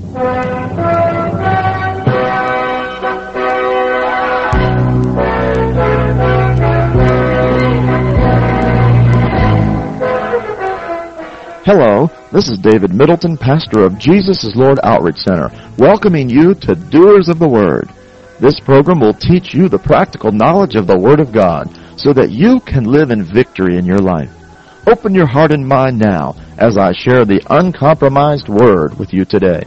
Hello, this is David Middleton, pastor of Jesus is Lord Outreach Center, welcoming you to Doers of the Word. This program will teach you the practical knowledge of the Word of God so that you can live in victory in your life. Open your heart and mind now as I share the uncompromised Word with you today.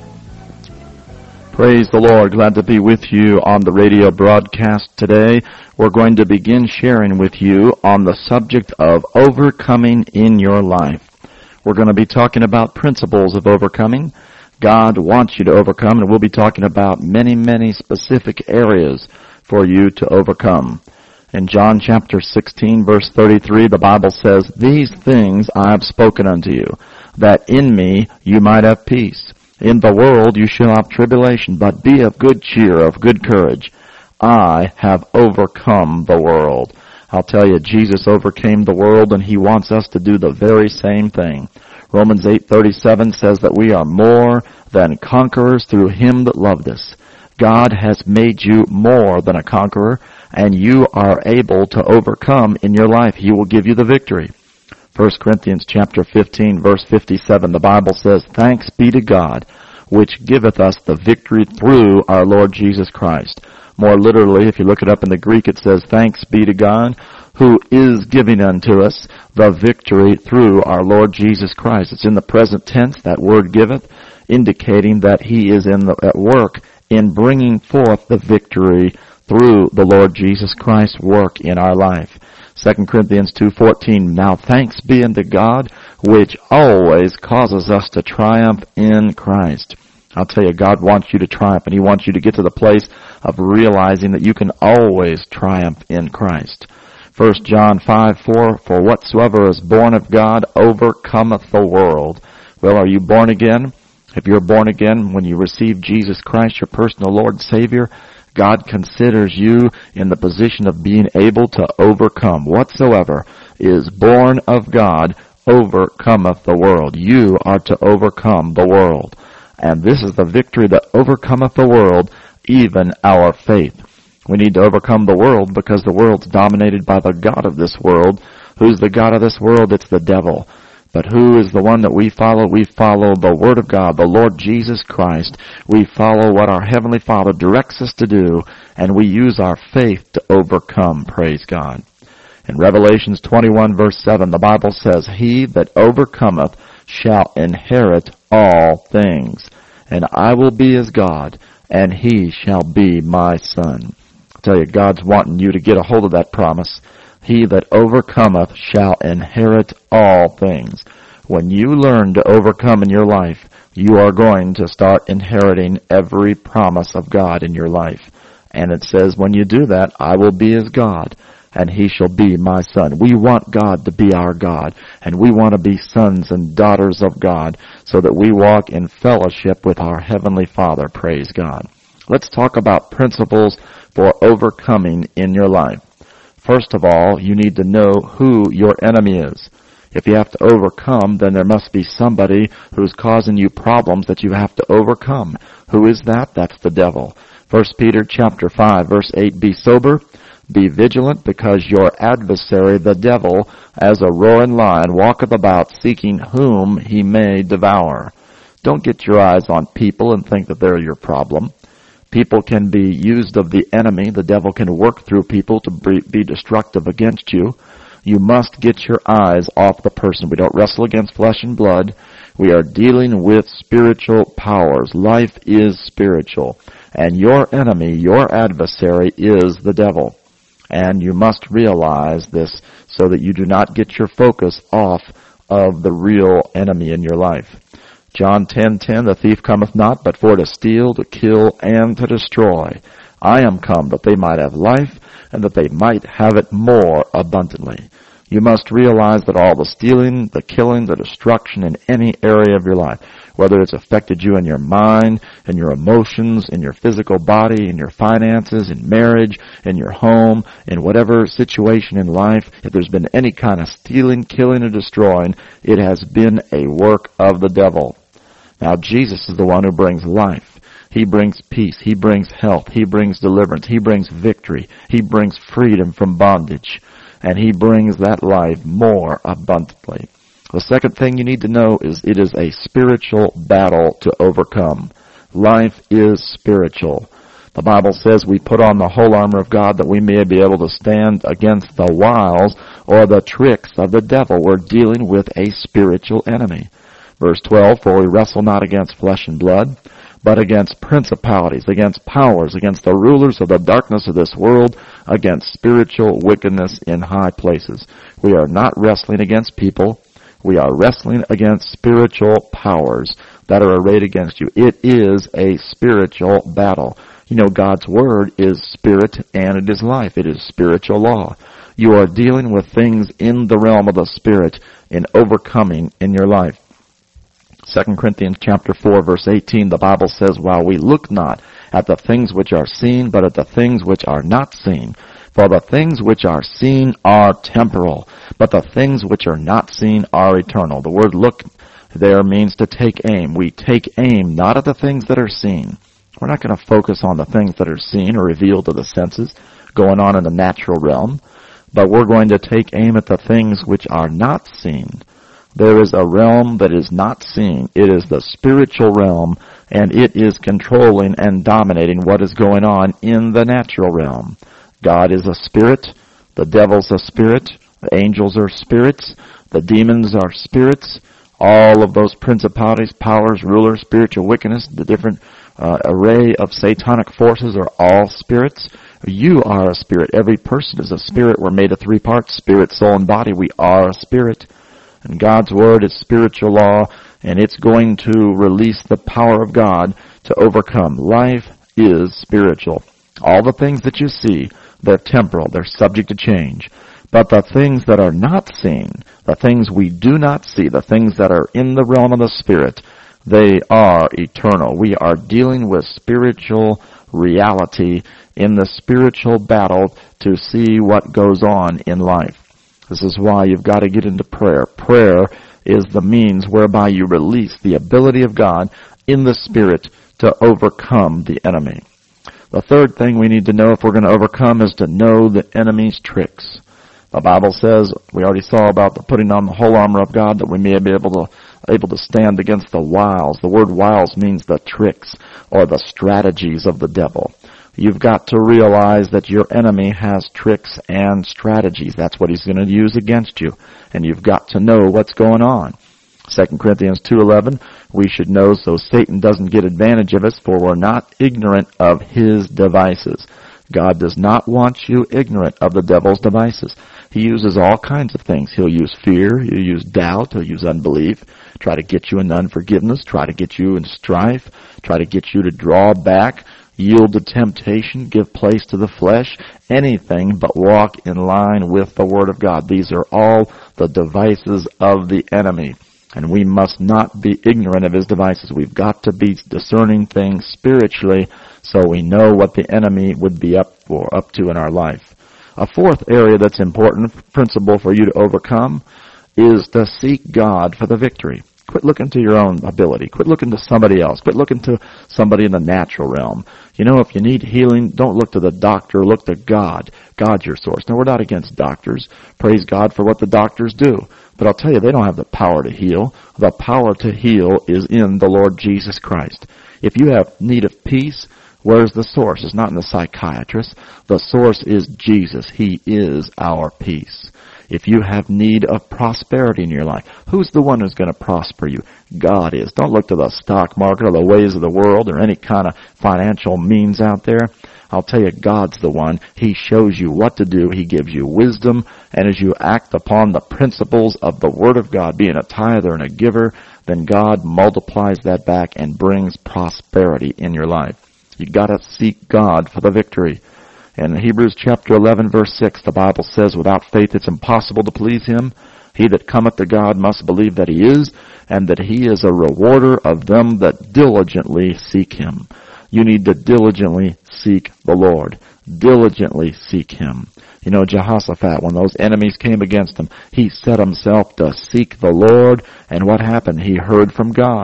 Praise the Lord. Glad to be with you on the radio broadcast today. We're going to begin sharing with you on the subject of overcoming in your life. We're going to be talking about principles of overcoming. God wants you to overcome, and we'll be talking about many, many specific areas for you to overcome. In John chapter 16, verse 33, the Bible says, "These things I have spoken unto you, that in me you might have peace. In the world you shall have tribulation, but be of good cheer, of good courage. I have overcome the world." I'll tell you, Jesus overcame the world, and he wants us to do the very same thing. Romans 8:37 says that we are more than conquerors through him that loved us. God has made you more than a conqueror, and you are able to overcome in your life. He will give you the victory. 1 Corinthians chapter 15, verse 57, the Bible says, "Thanks be to God, which giveth us the victory through our Lord Jesus Christ." More literally, if you look it up in the Greek, it says, "Thanks be to God, who is giving unto us the victory through our Lord Jesus Christ." It's in the present tense, that word "giveth," indicating that he is at work in bringing forth the victory through the Lord Jesus Christ's work in our life. 2 Corinthians 2:14, "Now thanks be unto God, which always causes us to triumph in Christ." I'll tell you, God wants you to triumph, and he wants you to get to the place of realizing that you can always triumph in Christ. 1 John 5:4, "For whatsoever is born of God overcometh the world." Well, are you born again? If you're born again, when you receive Jesus Christ, your personal Lord and Savior, God considers you in the position of being able to overcome. Whatsoever is born of God overcometh the world. You are to overcome the world. And this is the victory that overcometh the world, even our faith. We need to overcome the world because the world's dominated by the god of this world. Who's the god of this world? It's the devil. But who is the one that we follow? We follow the Word of God, the Lord Jesus Christ. We follow what our Heavenly Father directs us to do, and we use our faith to overcome. Praise God. In Revelations 21, verse 7, the Bible says, "He that overcometh shall inherit all things, and I will be his God, and he shall be my son." I tell you, God's wanting you to get a hold of that promise. He that overcometh shall inherit all things. When you learn to overcome in your life, you are going to start inheriting every promise of God in your life. And it says, when you do that, I will be his God, and he shall be my son. We want God to be our God, and we want to be sons and daughters of God so that we walk in fellowship with our Heavenly Father. Praise God. Let's talk about principles for overcoming in your life. First of all, you need to know who your enemy is. If you have to overcome, then there must be somebody who's causing you problems that you have to overcome. Who is that? That's the devil. 1 Peter chapter 5, verse 8, "Be sober, be vigilant, because your adversary, the devil, as a roaring lion, walketh about, seeking whom he may devour." Don't get your eyes on people and think that they're your problem. People can be used of the enemy. The devil can work through people to be destructive against you. You must get your eyes off the person. We don't wrestle against flesh and blood. We are dealing with spiritual powers. Life is spiritual. And your enemy, your adversary, is the devil. And you must realize this so that you do not get your focus off of the real enemy in your life. John 10:10, "The thief cometh not, but for to steal, to kill, and to destroy. I am come that they might have life, and that they might have it more abundantly." You must realize that all the stealing, the killing, the destruction in any area of your life, whether it's affected you in your mind, in your emotions, in your physical body, in your finances, in marriage, in your home, in whatever situation in life, if there's been any kind of stealing, killing, or destroying, it has been a work of the devil. Now, Jesus is the one who brings life. He brings peace. He brings health. He brings deliverance. He brings victory. He brings freedom from bondage. And He brings that life more abundantly. The second thing you need to know is it is a spiritual battle to overcome. Life is spiritual. The Bible says we put on the whole armor of God that we may be able to stand against the wiles or the tricks of the devil. We're dealing with a spiritual enemy. Verse 12, for we wrestle not against flesh and blood, but against principalities, against powers, against the rulers of the darkness of this world, against spiritual wickedness in high places. We are not wrestling against people. We are wrestling against spiritual powers that are arrayed against you. It is a spiritual battle. You know, God's Word is spirit and it is life. It is spiritual law. You are dealing with things in the realm of the Spirit in overcoming in your life. 2 Corinthians chapter 4, verse 18, the Bible says, while we look not at the things which are seen, but at the things which are not seen. For the things which are seen are temporal, but the things which are not seen are eternal. The word look there means to take aim. We take aim not at the things that are seen. We're not going to focus on the things that are seen or revealed to the senses going on in the natural realm, but we're going to take aim at the things which are not seen. There is a realm that is not seen. It is the spiritual realm, and it is controlling and dominating what is going on in the natural realm. God is a spirit. The devil's a spirit. The angels are spirits. The demons are spirits. All of those principalities, powers, rulers, spiritual wickedness, the different array of satanic forces are all spirits. You are a spirit. Every person is a spirit. We're made of three parts, spirit, soul, and body. We are a spirit. And God's Word is spiritual law, and it's going to release the power of God to overcome. Life is spiritual. All the things that you see, they're temporal. They're subject to change. But the things that are not seen, the things we do not see, the things that are in the realm of the Spirit, they are eternal. We are dealing with spiritual reality in the spiritual battle to see what goes on in life. This is why you've got to get into prayer. Prayer is the means whereby you release the ability of God in the Spirit to overcome the enemy. The third thing we need to know if we're going to overcome is to know the enemy's tricks. The Bible says, we already saw about the putting on the whole armor of God, that we may be able to stand against the wiles. The word wiles means the tricks or the strategies of the devil. You've got to realize that your enemy has tricks and strategies. That's what he's going to use against you. And you've got to know what's going on. 2 Corinthians 2:11, we should know so Satan doesn't get advantage of us, for we're not ignorant of his devices. God does not want you ignorant of the devil's devices. He uses all kinds of things. He'll use fear, he'll use doubt, he'll use unbelief, try to get you in unforgiveness, try to get you in strife, try to get you to draw back, yield to temptation, give place to the flesh, anything but walk in line with the Word of God. These are all the devices of the enemy. And we must not be ignorant of his devices. We've got to be discerning things spiritually so we know what the enemy would be up to in our life. A fourth area that's important, principle for you to overcome, is to seek God for the victory. Quit looking to your own ability. Quit looking to somebody else. Quit looking to somebody in the natural realm. You know, if you need healing, don't look to the doctor. Look to God. God's your source. Now, we're not against doctors. Praise God for what the doctors do. But I'll tell you, they don't have the power to heal. The power to heal is in the Lord Jesus Christ. If you have need of peace, where's the source? It's not in the psychiatrist. The source is Jesus. He is our peace. If you have need of prosperity in your life, who's the one who's going to prosper you? God is. Don't look to the stock market or the ways of the world or any kind of financial means out there. I'll tell you, God's the one. He shows you what to do. He gives you wisdom. And as you act upon the principles of the Word of God, being a tither and a giver, then God multiplies that back and brings prosperity in your life. You've got to seek God for the victory. In Hebrews chapter 11, verse 6, the Bible says, without faith it's impossible to please him. He that cometh to God must believe that he is, and that he is a rewarder of them that diligently seek him. You need to diligently seek the Lord. Diligently seek him. You know, Jehoshaphat, when those enemies came against him, he set himself to seek the Lord, and what happened? He heard from God.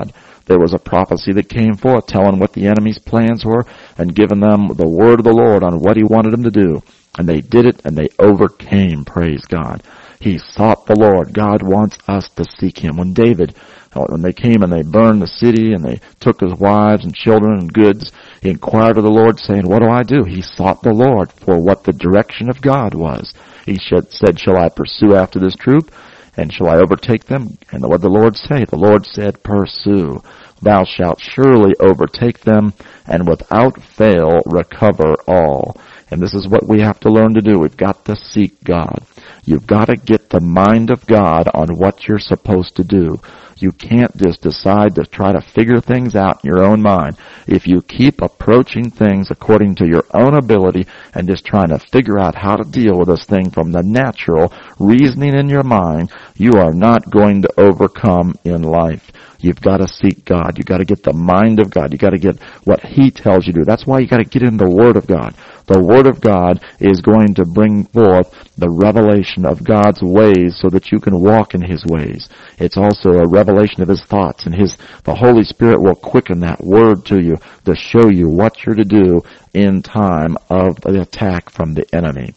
There was a prophecy that came forth telling what the enemy's plans were and giving them the word of the Lord on what he wanted them to do. And they did it, and they overcame, praise God. He sought the Lord. God wants us to seek him. When they came and they burned the city and they took his wives and children and goods, he inquired of the Lord, saying, what do I do? He sought the Lord for what the direction of God was. He said, shall I pursue after this troop? And shall I overtake them? And what did the Lord say? The Lord said, pursue. Thou shalt surely overtake them, and without fail recover all. And this is what we have to learn to do. We've got to seek God. You've got to get the mind of God on what you're supposed to do. You can't just decide to try to figure things out in your own mind. If you keep approaching things according to your own ability and just trying to figure out how to deal with this thing from the natural reasoning in your mind, you are not going to overcome in life. You've got to seek God. You've got to get the mind of God. You've got to get what he tells you to do. That's why you've got to get in the Word of God. The Word of God is going to bring forth the revelation of God's ways so that you can walk in his ways. It's also a revelation of his thoughts, and the Holy Spirit will quicken that Word to you to show you what you're to do in time of the attack from the enemy.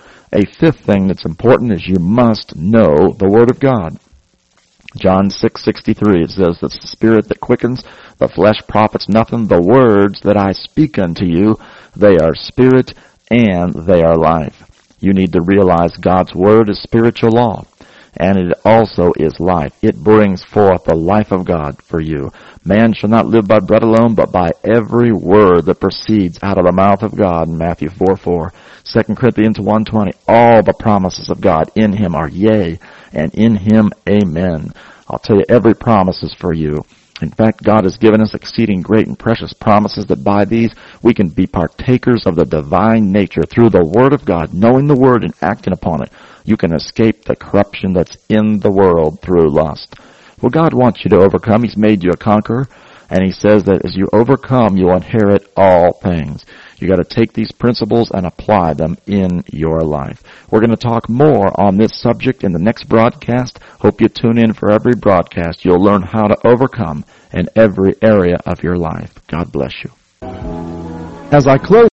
A fifth thing that's important is you must know the Word of God. John 6:63, it says, that's the Spirit that quickens, the flesh profits nothing. The words that I speak unto you, they are spirit and they are life. You need to realize God's Word is spiritual law, and it also is life. It brings forth the life of God for you. Man shall not live by bread alone, but by every word that proceeds out of the mouth of God, in Matthew 4:4. 2 Corinthians 1:20, all the promises of God in him are yea, and in him amen. I'll tell you, every promise is for you. In fact, God has given us exceeding great and precious promises that by these we can be partakers of the divine nature through the Word of God, knowing the Word and acting upon it. You can escape the corruption that's in the world through lust. Well, God wants you to overcome. He's made you a conqueror, and he says that as you overcome, you'll inherit all things. You got to take these principles and apply them in your life. We're going to talk more on this subject in the next broadcast. Hope you tune in for every broadcast. You'll learn how to overcome in every area of your life. God bless you. As I close